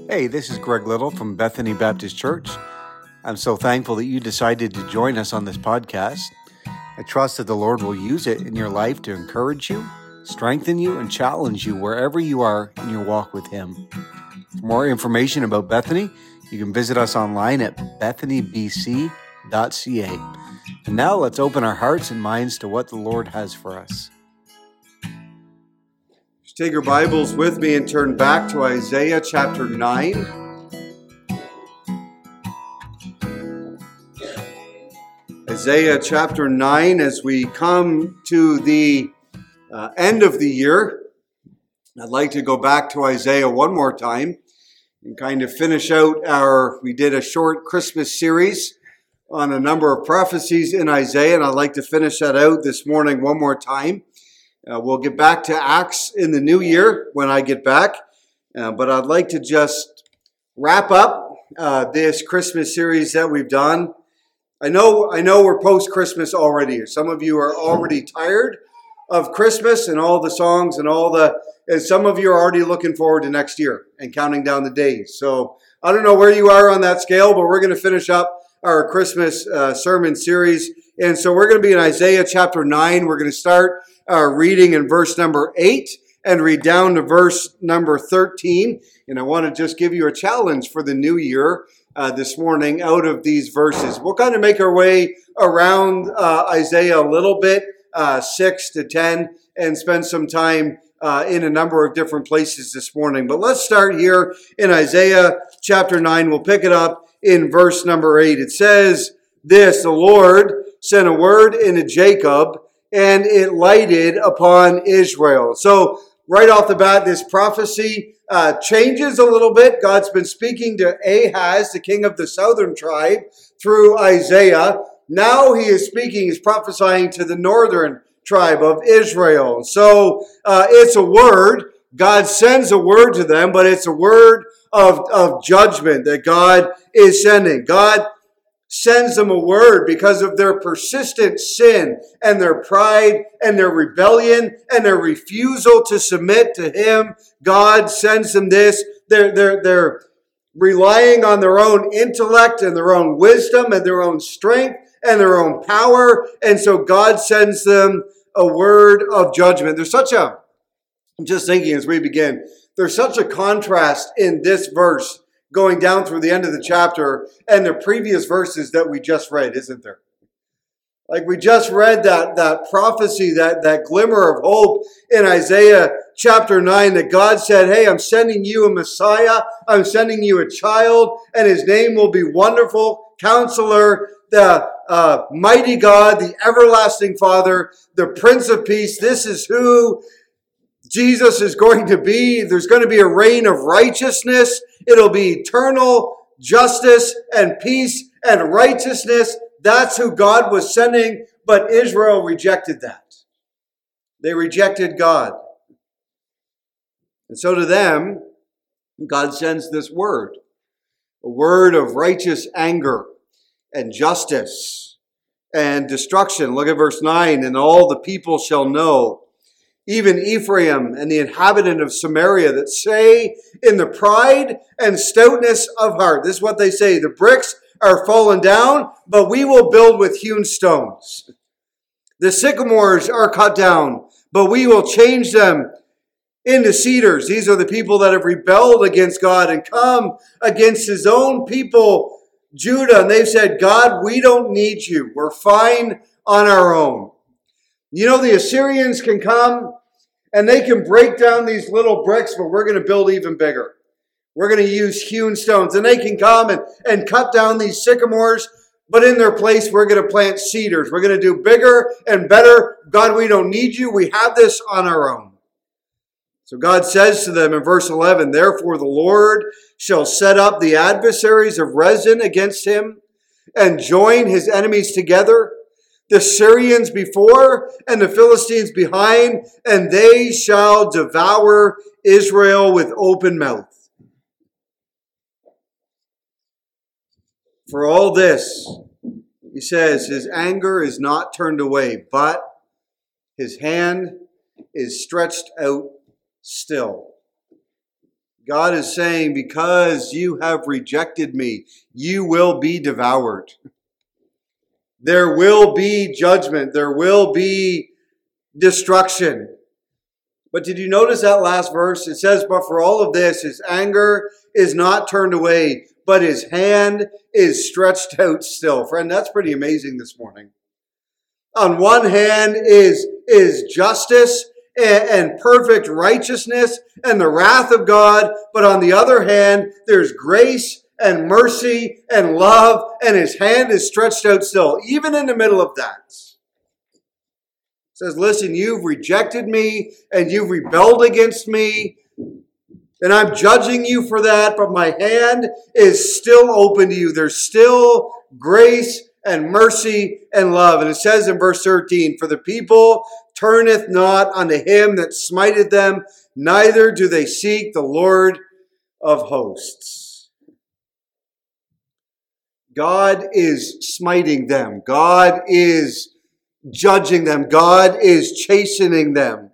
Hey, this is Greg Little from Bethany Baptist Church. I'm so thankful that you decided to join us on this podcast. I trust that the Lord will use it in your life to encourage you, strengthen you, and challenge you wherever you are in your walk with Him. For more information about Bethany, you can visit us online at bethanybc.ca. And now let's open our hearts and minds to what the Lord has for us. Take your Bibles with me and turn back to Isaiah chapter 9. Isaiah chapter 9, as we come to the end of the year, I'd like to go back to Isaiah one more time and kind of finish out we did a short Christmas series on a number of prophecies in Isaiah, and I'd like to finish that out this morning one more time. We'll get back to Acts in the new year when I get back, but I'd like to just wrap up this Christmas series that we've done. I know we're post-Christmas already. Some of you are already tired of Christmas and all the songs and and some of you are already looking forward to next year and counting down the days. So I don't know where you are on that scale, but we're going to finish up our Christmas sermon series. And so we're going to be in Isaiah chapter 9. We're going to start reading in verse number 8 and read down to verse number 13. And I want to just give you a challenge for the new year this morning out of these verses. We'll kind of make our way around Isaiah a little bit, 6 to 10, and spend some time in a number of different places this morning. But let's start here in Isaiah chapter 9. We'll pick it up in verse number 8. It says this: the Lord sent a word into Jacob, and it lighted upon Israel. So right off the bat, this prophecy changes a little bit. God's been speaking to Ahaz, the king of the southern tribe, through Isaiah. Now he's prophesying to the northern tribe of Israel. So it's a word. God sends a word to them, but it's a word of judgment that God is sending. God sends them a word because of their persistent sin and their pride and their rebellion and their refusal to submit to Him. God sends them this. They're relying on their own intellect and their own wisdom and their own strength and their own power. And so God sends them a word of judgment. I'm just thinking as we begin, there's such a contrast in this verse going down through the end of the chapter and the previous verses that we just read, isn't there? Like we just read that prophecy, that glimmer of hope in Isaiah chapter 9 that God said, hey, I'm sending you a Messiah. I'm sending you a child, and His name will be Wonderful Counselor, the Mighty God, the Everlasting Father, the Prince of Peace. This is who Jesus is going to be. There's going to be a reign of righteousness. It'll be eternal justice and peace and righteousness. That's who God was sending, but Israel rejected that. They rejected God. And so to them, God sends this word, a word of righteous anger and justice and destruction. Look at verse 9. And all the people shall know, even Ephraim and the inhabitant of Samaria, that say in the pride and stoutness of heart. This is what they say: the bricks are fallen down, but we will build with hewn stones. The sycamores are cut down, but we will change them into cedars. These are the people that have rebelled against God and come against His own people, Judah. And they've said, God, we don't need you. We're fine on our own. You know, the Assyrians can come and they can break down these little bricks, but we're going to build even bigger. We're going to use hewn stones. And they can come and cut down these sycamores, but in their place, we're going to plant cedars. We're going to do bigger and better. God, we don't need you. We have this on our own. So God says to them in verse 11, therefore the Lord shall set up the adversaries of Rezin against him and join his enemies together, the Syrians before and the Philistines behind, and they shall devour Israel with open mouth. For all this, he says, His anger is not turned away, but His hand is stretched out still. God is saying, because you have rejected me, you will be devoured. There will be judgment. There will be destruction. But did you notice that last verse? It says, but for all of this, his anger is not turned away, but his hand is stretched out still. Friend, that's pretty amazing this morning. On one hand is justice and perfect righteousness and the wrath of God. But on the other hand, there's grace and mercy and love, and his hand is stretched out still, even in the middle of that. It says, listen, you've rejected me and you've rebelled against me, and I'm judging you for that, but my hand is still open to you. There's still grace and mercy and love. And it says in verse 13, for the people turneth not unto him that smiteth them, neither do they seek the Lord of hosts. God is smiting them. God is judging them. God is chastening them.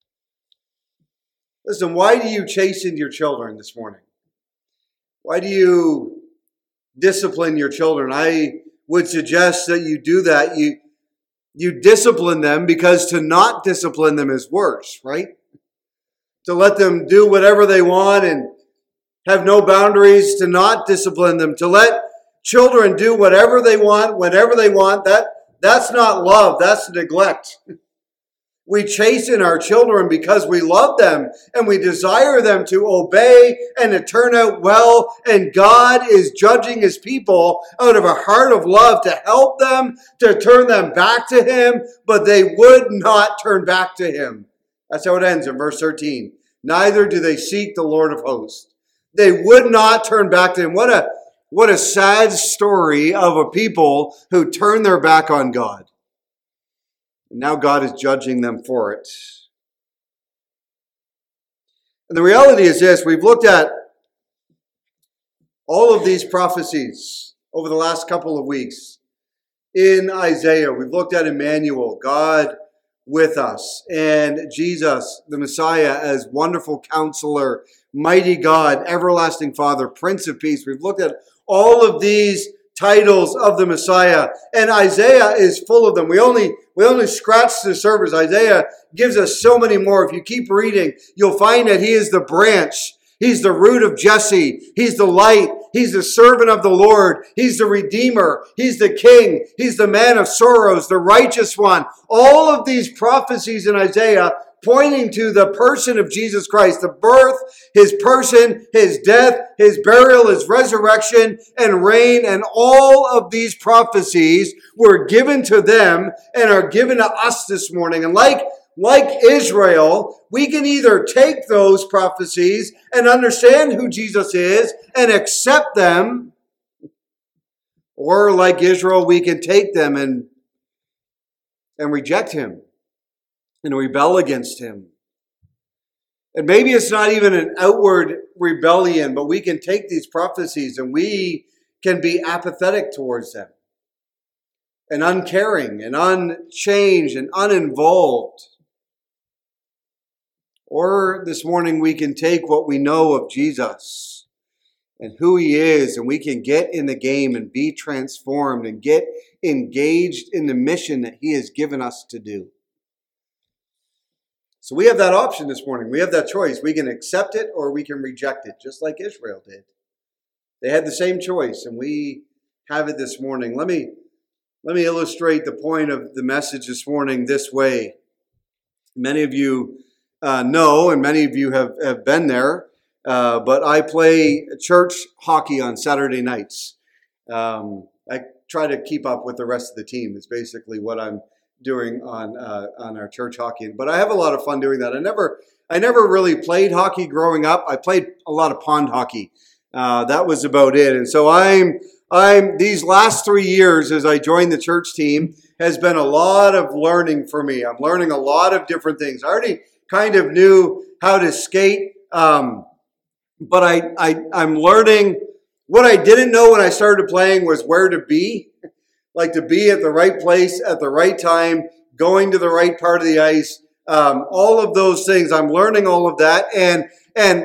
Listen, why do you chasten your children this morning? Why do you discipline your children? I would suggest that you do that. You discipline them because to not discipline them is worse, right? To let them do whatever they want and have no boundaries, to not discipline them, to let children do whatever they want, whenever they want, that's not love, that's neglect. We chasten our children because we love them and we desire them to obey and to turn out well. And God is judging his people out of a heart of love to help them, to turn them back to him, but they would not turn back to him. That's how it ends in verse 13. Neither do they seek the Lord of hosts. They would not turn back to him. What a sad story of a people who turn their back on God. And now God is judging them for it. And the reality is this: we've looked at all of these prophecies over the last couple of weeks in Isaiah. We've looked at Emmanuel, God with us, and Jesus, the Messiah, as wonderful counselor, mighty God, everlasting Father, Prince of Peace. We've looked at all of these titles of the Messiah, and Isaiah is full of them. We only scratched the surface. Isaiah gives us so many more. If you keep reading, you'll find that he is the branch. He's the root of Jesse. He's the light. He's the servant of the Lord. He's the Redeemer. He's the King. He's the man of sorrows, the righteous one. All of these prophecies in Isaiah pointing to the person of Jesus Christ, the birth, his person, his death, his burial, his resurrection, and reign. And all of these prophecies were given to them and are given to us this morning. And like Israel, we can either take those prophecies and understand who Jesus is and accept them, or like Israel, we can take them and reject him and rebel against him. And maybe it's not even an outward rebellion, but we can take these prophecies and we can be apathetic towards them and uncaring and unchanged and uninvolved. Or this morning we can take what we know of Jesus and who he is, and we can get in the game and be transformed and get engaged in the mission that he has given us to do. So we have that option this morning. We have that choice. We can accept it or we can reject it, just like Israel did. They had the same choice, and we have it this morning. Let me illustrate the point of the message this morning this way. Many of you know, and many of you have been there, but I play church hockey on Saturday nights. I try to keep up with the rest of the team. It's basically what I'm doing on our church hockey. But I have a lot of fun doing that. I never really played hockey growing up. I played a lot of pond hockey. That was about it. And so I'm these last 3 years as I joined the church team has been a lot of learning for me. I'm learning a lot of different things. I already kind of knew how to skate, but I'm learning. What I didn't know when I started playing was where to be, like to be at the right place at the right time, going to the right part of the ice, all of those things. I'm learning all of that, and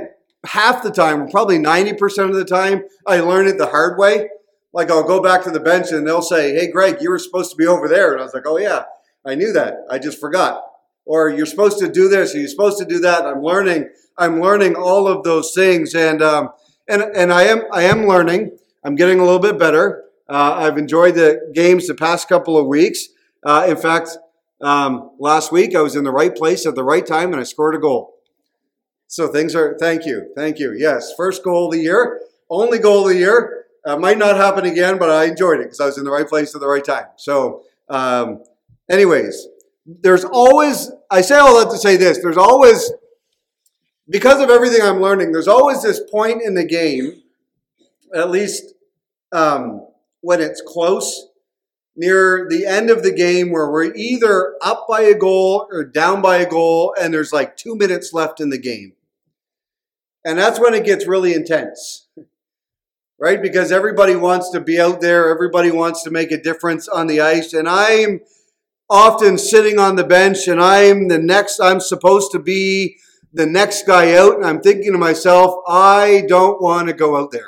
half the time, probably 90% of the time, I learn it the hard way. Like I'll go back to the bench and they'll say, hey, Greg, you were supposed to be over there. And I was like, oh yeah, I knew that. I just forgot. Or you're supposed to do this, or you're supposed to do that. I'm learning all of those things. And I am learning. I'm getting a little bit better. I've enjoyed the games the past couple of weeks. In fact, last week I was in the right place at the right time and I scored a goal. So thank you. Yes, first goal of the year, only goal of the year. Might not happen again, but I enjoyed it because I was in the right place at the right time. So anyways, there's always, I say all that to say this, there's always, because of everything I'm learning, there's always this point in the game, at least when it's close, near the end of the game where we're either up by a goal or down by a goal and there's like 2 minutes left in the game. And that's when it gets really intense, right? Because everybody wants to be out there. Everybody wants to make a difference on the ice. And I'm often sitting on the bench and I'm supposed to be the next guy out. And I'm thinking to myself, I don't want to go out there.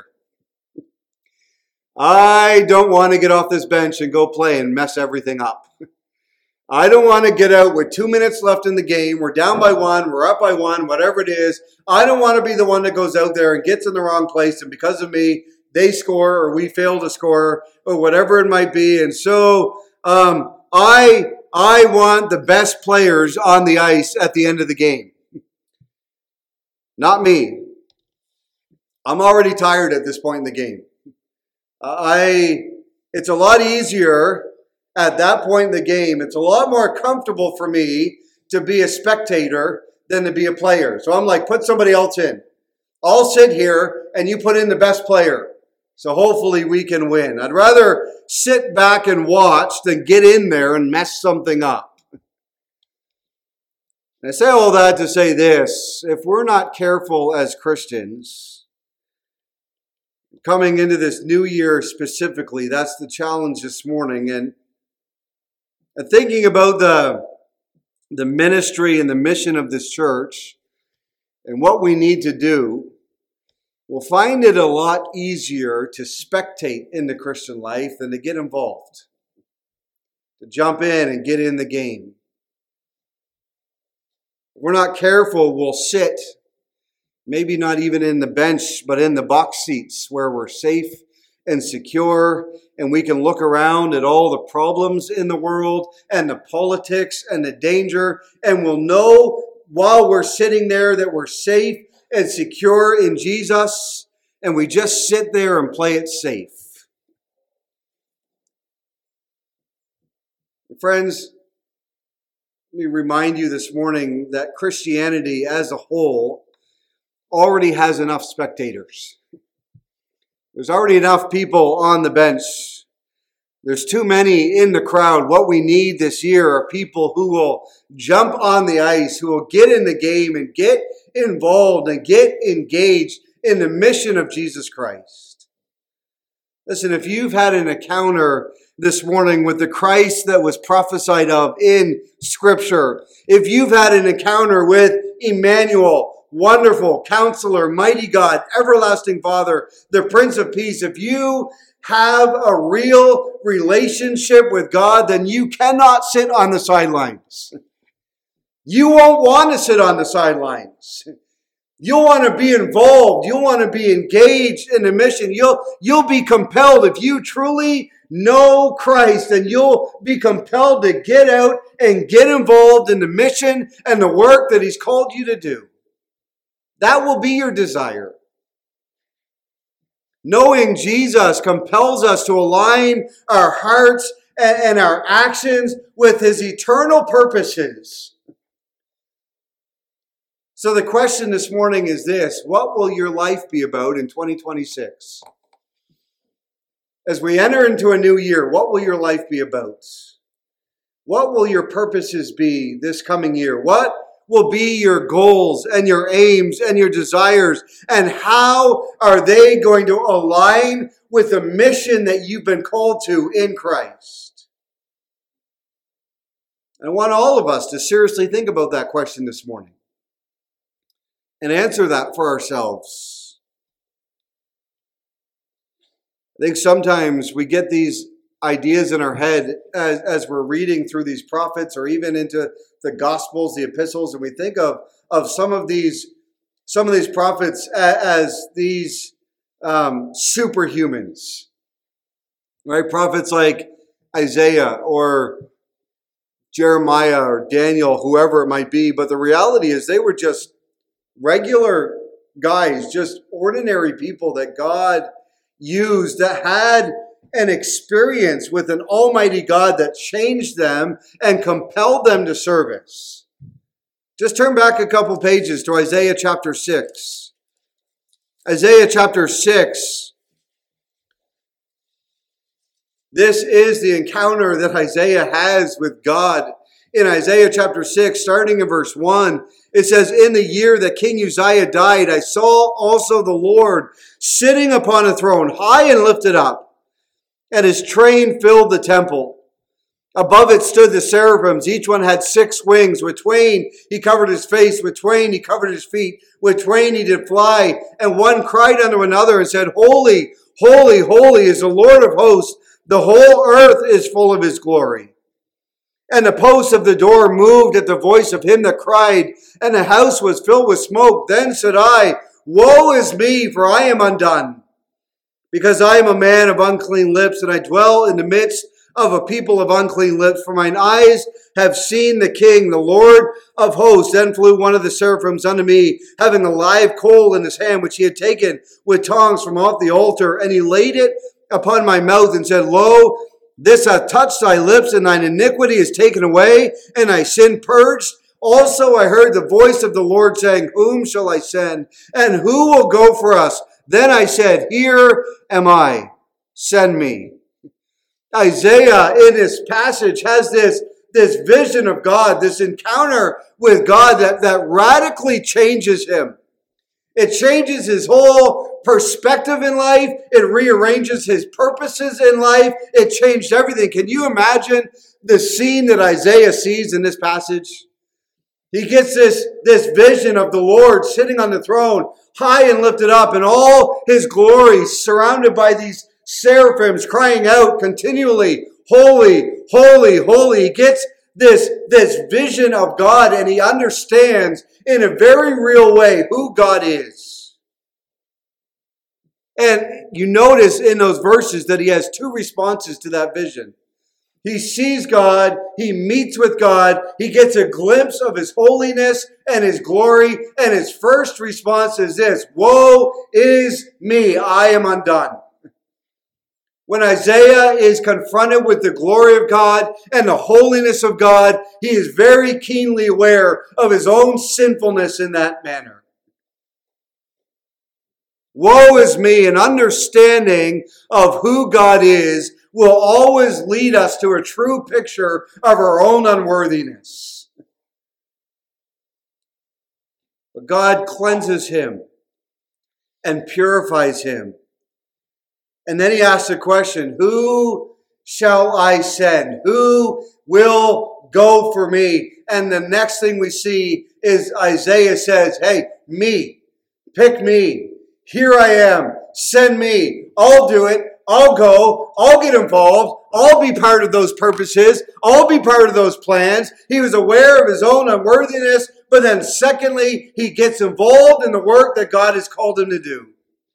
I don't want to get off this bench and go play and mess everything up. I don't want to get out with 2 minutes left in the game. We're down by one, we're up by one, whatever it is. I don't want to be the one that goes out there and gets in the wrong place. And because of me, they score or we fail to score or whatever it might be. And so I want the best players on the ice at the end of the game. Not me. I'm already tired at this point in the game. It's a lot easier at that point in the game. It's a lot more comfortable for me to be a spectator than to be a player. So I'm like, put somebody else in. I'll sit here and you put in the best player. So hopefully we can win. I'd rather sit back and watch than get in there and mess something up. And I say all that to say this: if we're not careful as Christians, coming into this new year specifically, that's the challenge this morning. And thinking about the ministry and the mission of this church and what we need to do, we'll find it a lot easier to spectate in the Christian life than to get involved, to jump in and get in the game. If we're not careful, we'll sit, maybe not even in the bench, but in the box seats where we're safe and secure, and we can look around at all the problems in the world and the politics and the danger, and we'll know while we're sitting there that we're safe and secure in Jesus, and we just sit there and play it safe. Friends, let me remind you this morning that Christianity as a whole already has enough spectators. There's already enough people on the bench. There's too many in the crowd. What we need this year are people who will jump on the ice, who will get in the game and get involved and get engaged in the mission of Jesus Christ. Listen, if you've had an encounter this morning with the Christ that was prophesied of in Scripture, if you've had an encounter with Emmanuel, Wonderful Counselor, Mighty God, Everlasting Father, the Prince of Peace, if you have a real relationship with God, then you cannot sit on the sidelines. You won't want to sit on the sidelines. You'll want to be involved. You'll want to be engaged in the mission. You'll be compelled. If you truly know Christ, then you'll be compelled to get out and get involved in the mission and the work that He's called you to do. That will be your desire. Knowing Jesus compels us to align our hearts and our actions with His eternal purposes. So the question this morning is this: what will your life be about in 2026? As we enter into a new year, what will your life be about? What will your purposes be this coming year? What will be your goals and your aims and your desires? And how are they going to align with the mission that you've been called to in Christ? And I want all of us to seriously think about that question this morning. and answer that for ourselves. I think sometimes we get these ideas in our head as we're reading through these prophets or even into the Gospels, the epistles, and we think of some of these prophets as these superhumans, right? Prophets like Isaiah or Jeremiah or Daniel, whoever it might be. But the reality is they were just regular guys, just ordinary people that God used, that had an experience with an almighty God that changed them and compelled them to service. Just turn back a couple pages to Isaiah chapter 6. Isaiah chapter 6. This is the encounter that Isaiah has with God. In Isaiah chapter 6, starting in verse 1, it says, "In the year that King Uzziah died, I saw also the Lord sitting upon a throne, high and lifted up, and his train filled the temple. Above it stood the seraphims. Each one had 6 wings. With twain he covered his face. With twain he covered his feet. With twain he did fly. And one cried unto another and said, Holy, holy, holy is the Lord of hosts. The whole earth is full of his glory. And the posts of the door moved at the voice of him that cried, and the house was filled with smoke. Then said I, Woe is me, for I am undone, because I am a man of unclean lips, and I dwell in the midst of a people of unclean lips. For mine eyes have seen the King, the Lord of hosts. Then flew one of the seraphims unto me, having a live coal in his hand, which he had taken with tongs from off the altar. And he laid it upon my mouth, and said, Lo, this hath touched thy lips, and thine iniquity is taken away, and thy sin purged. Also I heard the voice of the Lord saying, Whom shall I send? And who will go for us? Then I said, Here am I, send me. Isaiah in this passage has this vision of God, this encounter with God that radically changes him. It changes his whole perspective in life. It rearranges his purposes in life. It changed everything. Can you imagine the scene that Isaiah sees in this passage? He gets this vision of the Lord sitting on the throne, high and lifted up, and all his glory surrounded by these seraphims crying out continually, Holy, holy, holy. He gets this vision of God, and he understands in a very real way who God is. And you notice in those verses that he has 2 responses to that vision. He sees God, he meets with God, he gets a glimpse of his holiness and his glory, and his first response is this, Woe is me, I am undone. When Isaiah is confronted with the glory of God and the holiness of God, he is very keenly aware of his own sinfulness in that manner. Woe is me, an understanding of who God is will always lead us to a true picture of our own unworthiness. But God cleanses him and purifies him. And then he asks the question, Who shall I send? Who will go for me? And the next thing we see is Isaiah says, Hey, me, pick me. Here I am. Send me. I'll do it. I'll go. I'll get involved. I'll be part of those purposes. I'll be part of those plans. He was aware of his own unworthiness, but then secondly, he gets involved in the work that God has called him to do.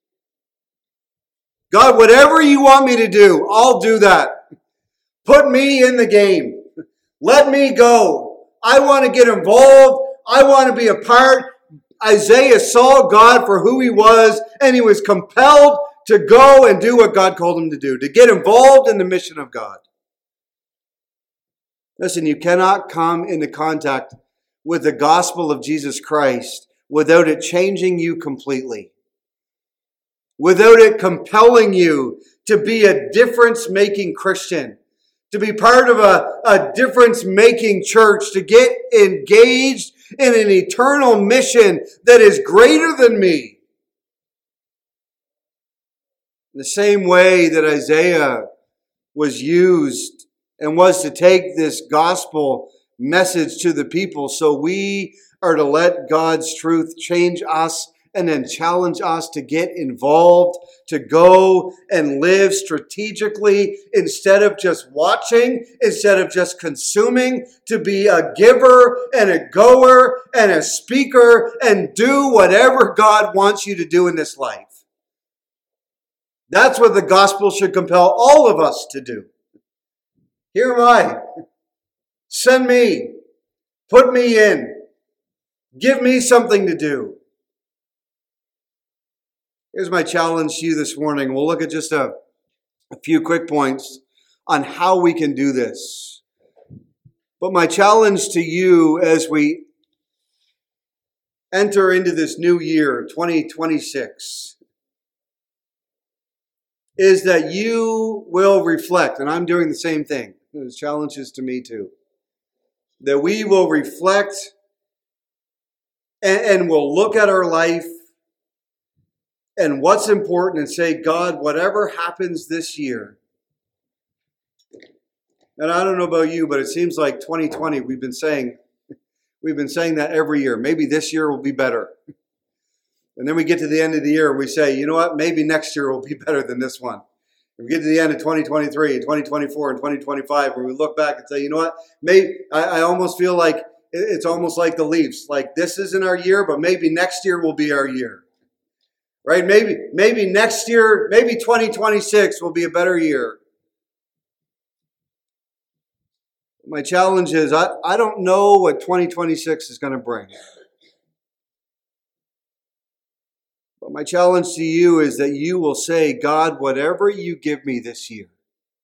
God, whatever you want me to do, I'll do that. Put me in the game. Let me go. I want to get involved. I want to be a part. Isaiah saw God for who he was, and he was compelled to go and do what God called him to do, to get involved in the mission of God. Listen, you cannot come into contact with the gospel of Jesus Christ without it changing you completely. Without it compelling you to be a difference-making Christian, to be part of a difference-making church, to get engaged in an eternal mission that is greater than me. In the same way that Isaiah was used and was to take this gospel message to the people, so we are to let God's truth change us and then challenge us to get involved, to go and live strategically instead of just watching, instead of just consuming, to be a giver and a goer and a speaker and do whatever God wants you to do in this life. That's what the gospel should compel all of us to do. Here am I. Send me. Put me in. Give me something to do. Here's my challenge to you this morning. We'll look at just a few quick points on how we can do this. But my challenge to you as we enter into this new year, 2026, is that you will reflect, and I'm doing the same thing. There's challenges to me too. That we will reflect and we'll look at our life and what's important and say, God, whatever happens this year, and I don't know about you, but it seems like 2020, we've been saying that every year. Maybe this year will be better. And then we get to the end of the year and we say, you know what, maybe next year will be better than this one. And we get to the end of 2023 and 2024 and 2025 where we look back and say, you know what, maybe I almost feel like it's almost like the Leafs. Like this isn't our year, but maybe next year will be our year. Right? Maybe next year, maybe 2026 will be a better year. My challenge is I don't know what 2026 is going to bring. But my challenge to you is that you will say, God, whatever you give me this year,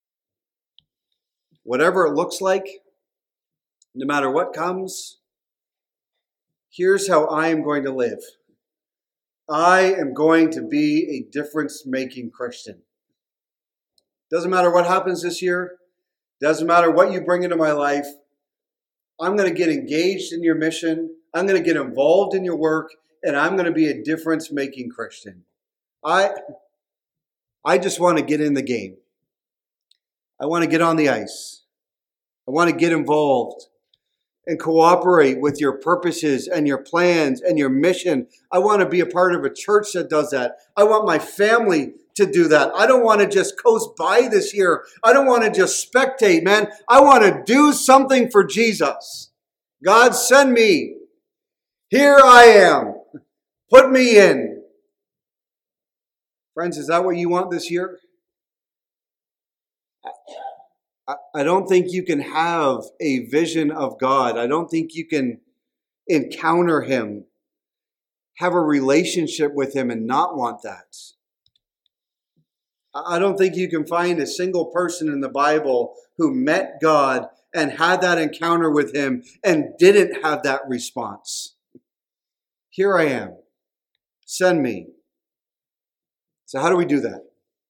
whatever it looks like, no matter what comes, here's how I am going to live. I am going to be a difference-making Christian. Doesn't matter what happens this year. Doesn't matter what you bring into my life. I'm going to get engaged in your mission. I'm going to get involved in your work, and I'm going to be a difference-making Christian. I just want to get in the game. I want to get on the ice. I want to get involved and cooperate with your purposes and your plans and your mission. I want to be a part of a church that does that. I want my family to do that. I don't want to just coast by this year. I don't want to just spectate, man. I want to do something for Jesus. God, send me. Here I am. Put me in. Friends, is that what you want this year? I don't think you can have a vision of God. I don't think you can encounter Him, have a relationship with Him and not want that. I don't think you can find a single person in the Bible who met God and had that encounter with Him and didn't have that response. Here I am. Send me. So how do we do that?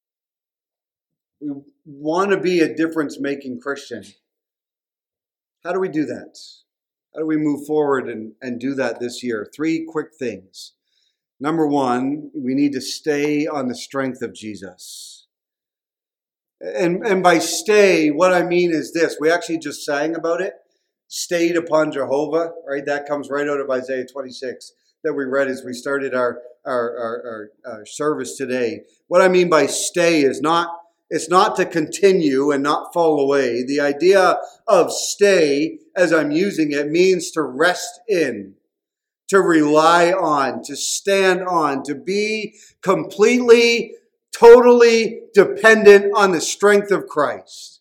We want to be a difference-making Christian. How do we do that? How do we move forward and do that this year? 3 quick things. Number 1, we need to stay on the strength of Jesus. And by stay, what I mean is this. We actually just sang about it. Stayed upon Jehovah, right? That comes right out of Isaiah 26 that we read as we started our service today. What I mean by stay is it's not to continue and not fall away. The idea of stay, as I'm using it, means to rest in, to rely on, to stand on, to be completely, totally dependent on the strength of Christ.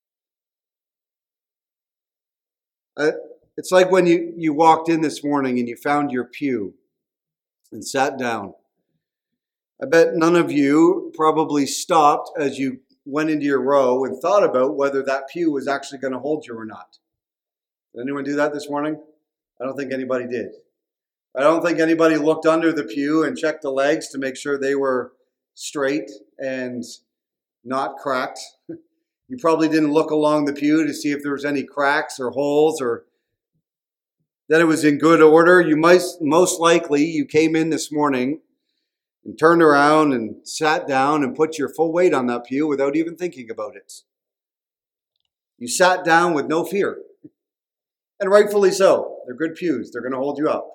It's like when you walked in this morning and you found your pew and sat down. I bet none of you probably stopped as you went into your row and thought about whether that pew was actually going to hold you or not. Did anyone do that this morning? I don't think anybody did. I don't think anybody looked under the pew and checked the legs to make sure they were straight and not cracked. You probably didn't look along the pew to see if there was any cracks or holes or that it was in good order. You most likely you came in this morning and turned around and sat down and put your full weight on that pew without even thinking about it. You sat down with no fear. And rightfully so. They're good pews. They're going to hold you up.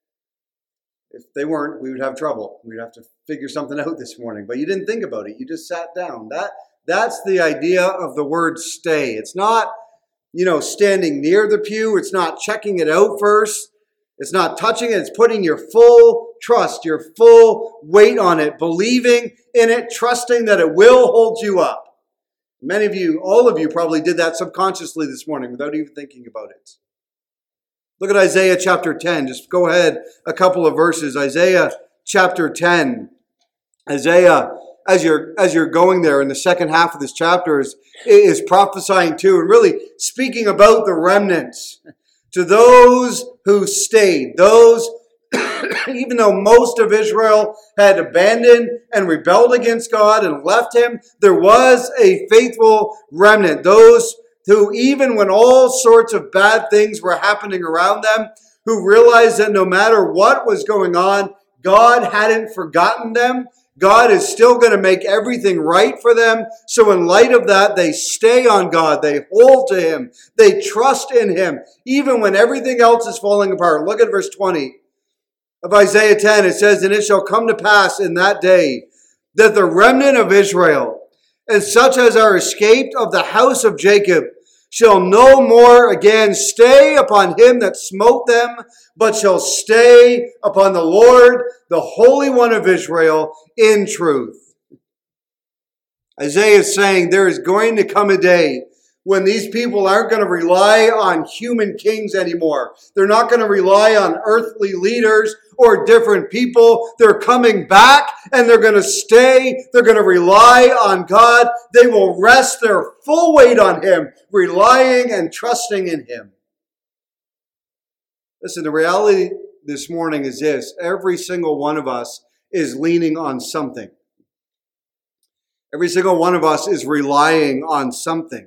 If they weren't, we would have trouble. We'd have to figure something out this morning. But you didn't think about it. You just sat down. That's the idea of the word stay. It's not, standing near the pew. It's not checking it out first. It's not touching it. It's putting your full trust, your full weight on it, believing in it, trusting that it will hold you up. Many of you, all of you probably did that subconsciously this morning without even thinking about it. Look at Isaiah chapter 10. Just go ahead a couple of verses. Isaiah chapter 10. Isaiah, as you're going there in the second half of this chapter, is prophesying to and really speaking about the remnants. To those who stayed, those, even though most of Israel had abandoned and rebelled against God and left him, there was a faithful remnant. Those who, even when all sorts of bad things were happening around them, who realized that no matter what was going on, God hadn't forgotten them. God is still going to make everything right for them. So in light of that, they stay on God. They hold to him. They trust in him, even when everything else is falling apart. Look at verse 20 of Isaiah 10. It says, "And it shall come to pass in that day that the remnant of Israel, and such as are escaped of the house of Jacob, shall no more again stay upon him that smote them, but shall stay upon the Lord, the Holy One of Israel, in truth." Isaiah is saying there is going to come a day when these people aren't going to rely on human kings anymore. They're not going to rely on earthly leaders or different people. They're coming back and they're going to stay. They're going to rely on God. They will rest their full weight on him, relying and trusting in him. Listen, the reality this morning is this. Every single one of us is leaning on something. Every single one of us is relying on something.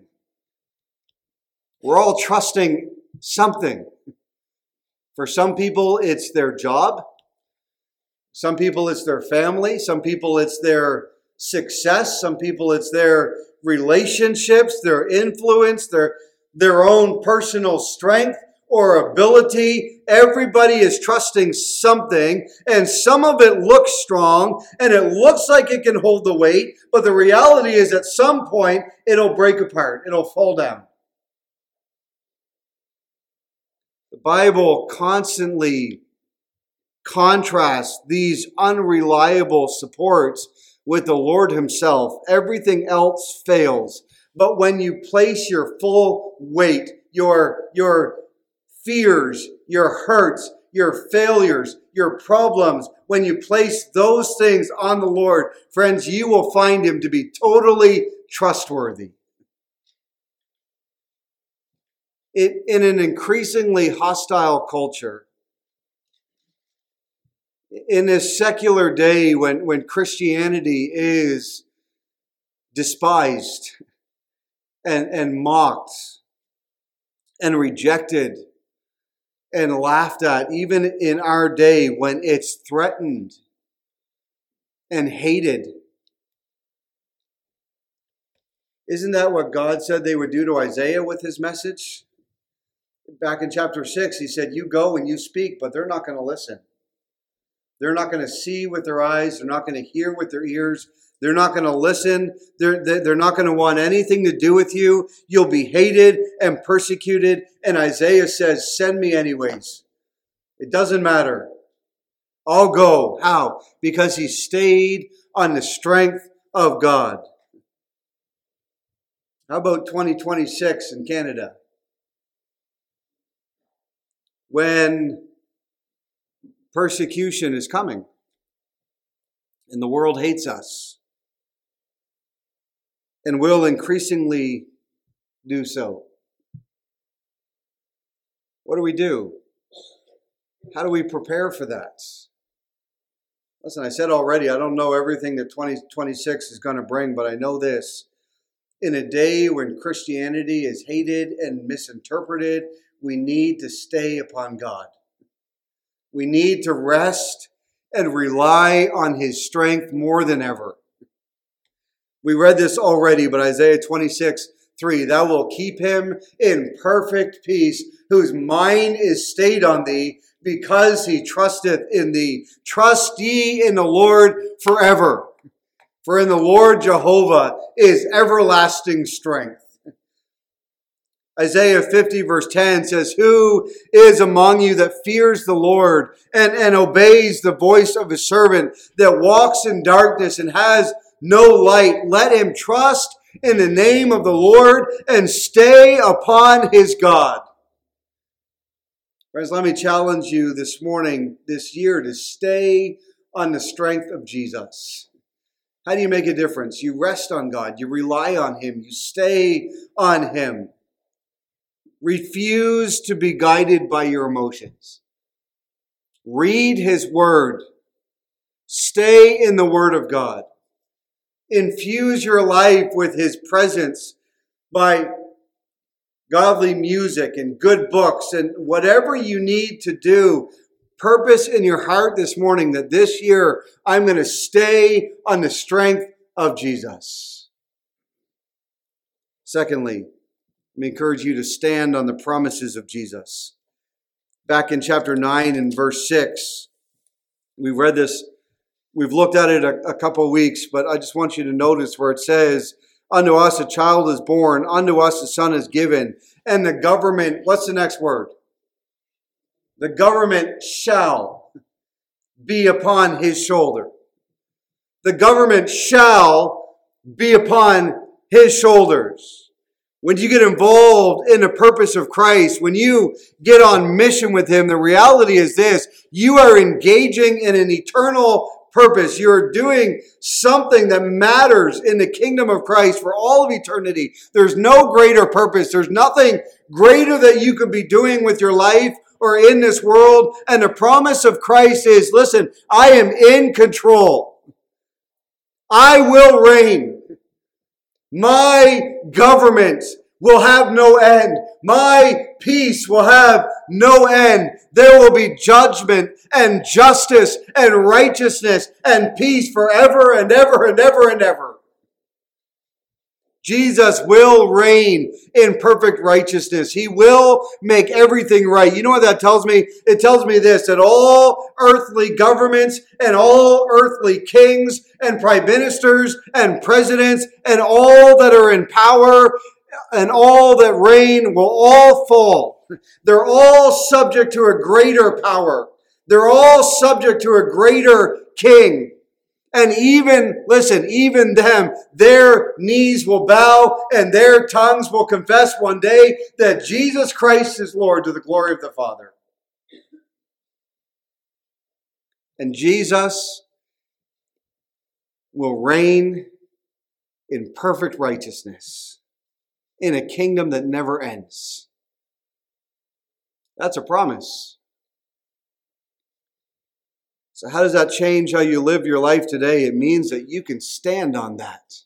We're all trusting something. For some people, it's their job. Some people, it's their family. Some people, it's their success. Some people, it's their relationships, their influence, their own personal strength or ability. Everybody is trusting something, and some of it looks strong, and it looks like it can hold the weight, but the reality is at some point, it'll break apart. It'll fall down. The Bible constantly contrasts these unreliable supports with the Lord himself. Everything else fails. But when you place your full weight, your fears, your hurts, your failures, your problems, when you place those things on the Lord, friends, you will find him to be totally trustworthy. In an increasingly hostile culture, in this secular day when Christianity is despised and mocked and rejected and laughed at, even in our day when it's threatened and hated. Isn't that what God said they would do to Isaiah with his message? Back in chapter 6, he said, you go and you speak, but they're not going to listen. They're not going to see with their eyes. They're not going to hear with their ears. They're not going to listen. They're not going to want anything to do with you. You'll be hated and persecuted. And Isaiah says, send me anyways. It doesn't matter. I'll go. How? Because he stayed on the strength of God. How about 2026 in Canada? When persecution is coming and the world hates us and will increasingly do so. What do we do? How do we prepare for that? Listen, I said already, I don't know everything that 2026 is going to bring, but I know this. In a day when Christianity is hated and misinterpreted, we need to stay upon God. We need to rest and rely on his strength more than ever. We read this already, but Isaiah 26:3, thou wilt keep him in perfect peace, whose mind is stayed on thee, because he trusteth in thee. Trust ye in the Lord forever. For in the Lord Jehovah is everlasting strength. Isaiah 50 verse 10 says, who is among you that fears the Lord and obeys the voice of his servant, that walks in darkness and has no light? Let him trust in the name of the Lord and stay upon his God. Friends, let me challenge you this morning, this year, to stay on the strength of Jesus. How do you make a difference? You rest on God. You rely on him. You stay on him. Refuse to be guided by your emotions. Read his word. Stay in the word of God. Infuse your life with his presence by godly music and good books and whatever you need to do. Purpose in your heart this morning that this year I'm going to stay on the strength of Jesus. Secondly, let me encourage you to stand on the promises of Jesus. Back in chapter 9 and verse 6, we read this. We've looked at it a couple of weeks, but I just want you to notice where it says, unto us a child is born, unto us a son is given, and the government, what's the next word? The government shall be upon his shoulder. The government shall be upon his shoulders. When you get involved in the purpose of Christ, when you get on mission with him, the reality is this: you are engaging in an eternal purpose. You're doing something that matters in the kingdom of Christ for all of eternity. There's no greater purpose. There's nothing greater that you could be doing with your life or in this world. And the promise of Christ is, listen, I am in control. I will reign. My government will have no end. My peace will have no end. There will be judgment and justice and righteousness and peace forever and ever and ever and ever. Jesus will reign in perfect righteousness. He will make everything right. You know what that tells me? It tells me this, that all earthly governments and all earthly kings and prime ministers and presidents and all that are in power and all that reign will all fall. They're all subject to a greater power. They're all subject to a greater king. And even them, their knees will bow and their tongues will confess one day that Jesus Christ is Lord, to the glory of the Father. And Jesus will reign in perfect righteousness in a kingdom that never ends. That's a promise. So how does that change how you live your life today? It means that you can stand on that.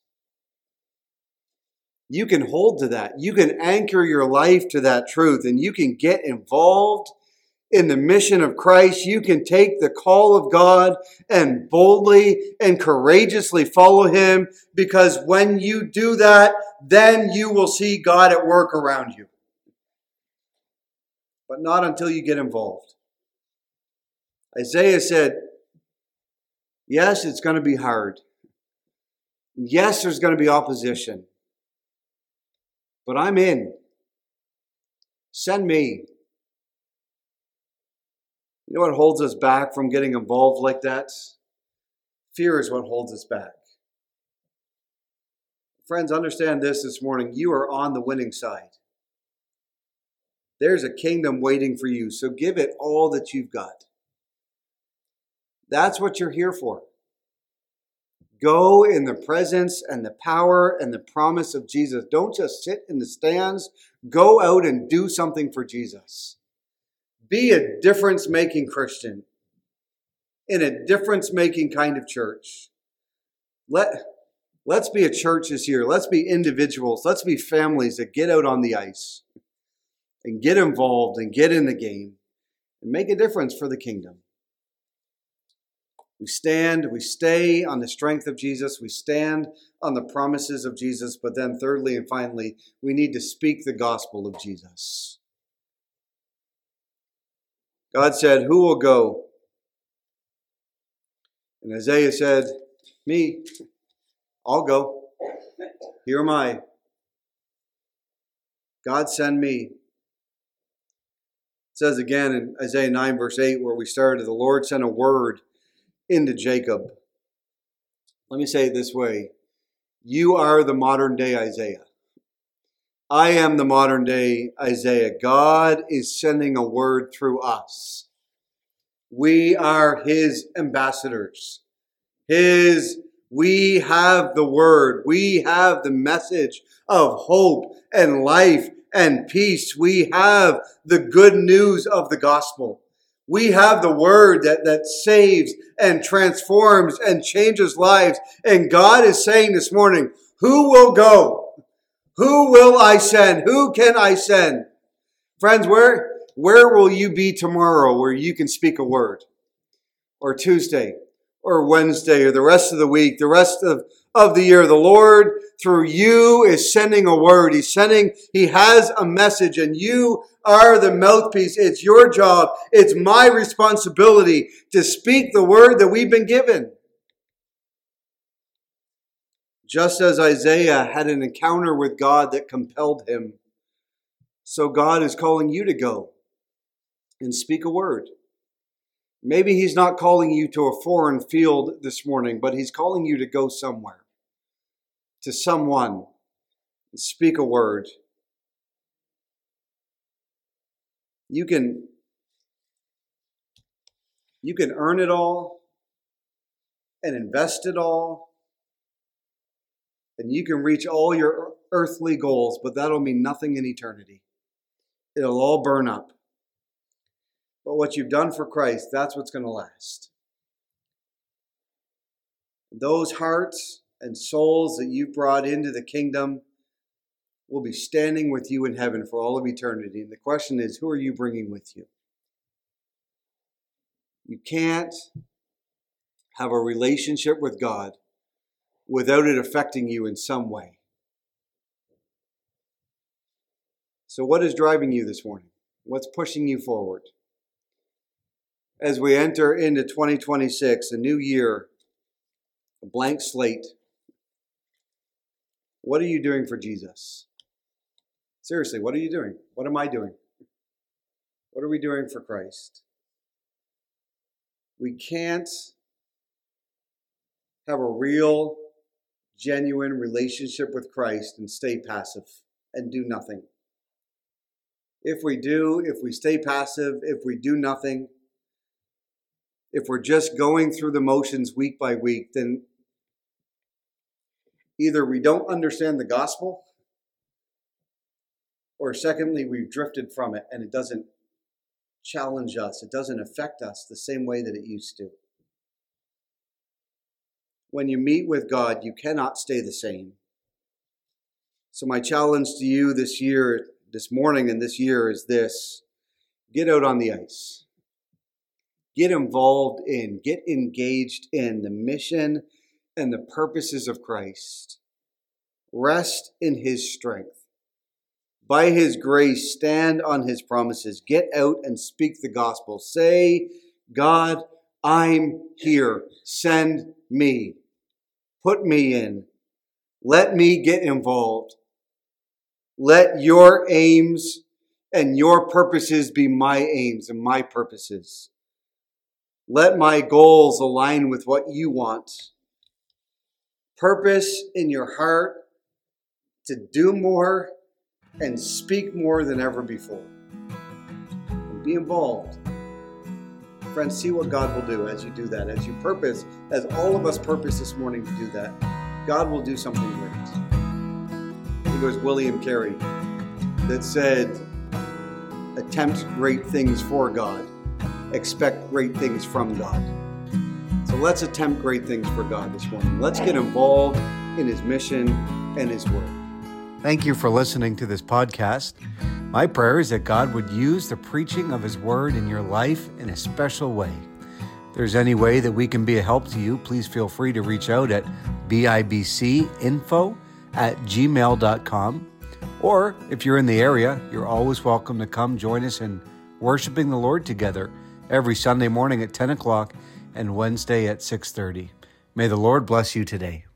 You can hold to that. You can anchor your life to that truth, and you can get involved in the mission of Christ. You can take the call of God and boldly and courageously follow him, because when you do that, then you will see God at work around you. But not until you get involved. Isaiah said, yes, it's going to be hard. Yes, there's going to be opposition. But I'm in. Send me. You know what holds us back from getting involved like that? Fear is what holds us back. Friends, understand this morning. You are on the winning side. There's a kingdom waiting for you, so give it all that you've got. That's what you're here for. Go in the presence and the power and the promise of Jesus. Don't just sit in the stands. Go out and do something for Jesus. Be a difference-making Christian in a difference-making kind of church. Let's be a church this year. Let's be individuals. Let's be families that get out on the ice and get involved and get in the game and make a difference for the kingdom. We stay on the strength of Jesus. We stand on the promises of Jesus. But then thirdly and finally, we need to speak the gospel of Jesus. God said, "Who will go?" And Isaiah said, "Me, I'll go. Here am I. God, send me." It says again in Isaiah 9, verse 8, where we started, the Lord sent a word into Jacob. Let me say it this way. You are the modern day Isaiah. I am the modern day Isaiah. God is sending a word through us. We are His ambassadors. We have the word. We have the message of hope and life and peace. We have the good news of the gospel. We have the word that saves and transforms and changes lives. And God is saying this morning, who will go? Who will I send? Who can I send? Friends, where will you be tomorrow where you can speak a word? Or Tuesday? Or Wednesday? Or the rest of the week? The rest of the year? The Lord, through you, is sending a word. He has a message, and you are the mouthpiece. It's your job. It's my responsibility to speak the word that we've been given. Just as Isaiah had an encounter with God that compelled him, so God is calling you to go and speak a word. Maybe He's not calling you to a foreign field this morning, but He's calling you to go somewhere, to someone, and speak a word. You can earn it all and invest it all, and you can reach all your earthly goals, but that'll mean nothing in eternity. It'll all burn up. But what you've done for Christ, that's what's going to last. Those hearts and souls that you've brought into the kingdom will be standing with you in heaven for all of eternity. And the question is, who are you bringing with you? You can't have a relationship with God without it affecting you in some way. So what is driving you this morning? What's pushing you forward? As we enter into 2026, a new year, a blank slate, what are you doing for Jesus? Seriously, what are you doing? What am I doing? What are we doing for Christ? We can't have a real, genuine relationship with Christ and stay passive and do nothing. If we stay passive, if we do nothing, if we're just going through the motions week by week, then either we don't understand the gospel, or secondly, we've drifted from it and it doesn't challenge us. It doesn't affect us the same way that it used to. When you meet with God, you cannot stay the same. So my challenge to you this morning and this year is this: get out on the ice. Get involved in, get engaged in the mission and the purposes of Christ. Rest in His strength. By His grace, stand on His promises. Get out and speak the gospel. Say, God, I'm here. Send me. Put me in. Let me get involved. Let your aims and your purposes be my aims and my purposes. Let my goals align with what you want. Purpose in your heart to do more and speak more than ever before. And be involved. Friends, see what God will do as you do that. As you purpose, as all of us purpose this morning to do that, God will do something great. I think it was William Carey that said, attempt great things for God. Expect great things from God. So let's attempt great things for God this morning. Let's get involved in His mission and His word. Thank you for listening to this podcast. My prayer is that God would use the preaching of His word in your life in a special way. If there's any way that we can be a help to you, please feel free to reach out at bibcinfo@gmail.com. Or if you're in the area, you're always welcome to come join us in worshiping the Lord together every Sunday morning at 10 o'clock and Wednesday at 6:30. May the Lord bless you today.